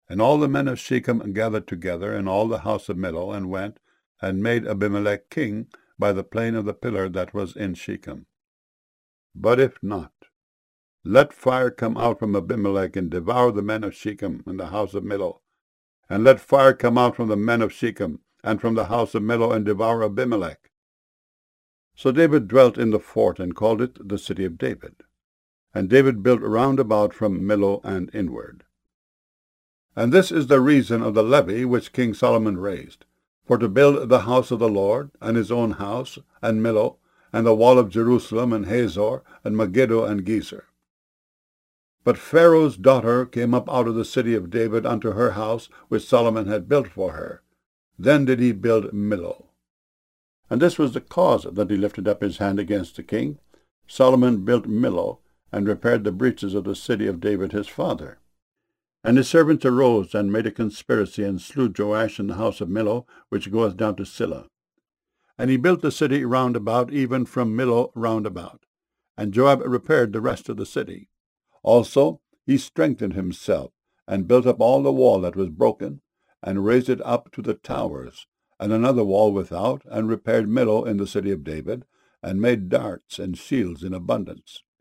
And all the men of Shechem gathered together, and all the house of Millo, and went and made Abimelech king by the plain of the pillar that was in Shechem. But if not, let fire come out from Abimelech, and devour the men of Shechem and the house of Millo. And let fire come out from the men of Shechem and from the house of Millo, and devour Abimelech. So David dwelt in the fort, and called it the city of David. And David built round about from Millo and inward. And this is the reason of the levy which King Solomon raised, for to build the house of the Lord, and his own house, and Millo, and the wall of Jerusalem, and Hazor, and Megiddo, and Gezer. But Pharaoh's daughter came up out of the city of David unto her house, which Solomon had built for her. Then did he build Millo. And this was the cause that he lifted up his hand against the king. Solomon built Millo, and repaired the breaches of the city of David his father. And his servants arose, and made a conspiracy, and slew Joash in the house of Millo, which goeth down to Silla. And he built the city round about, even from Millo round about. And Joab repaired the rest of the city. Also he strengthened himself, and built up all the wall that was broken, and raised it up to the towers, and another wall without, and repaired Millo in the city of David, and made darts and shields in abundance.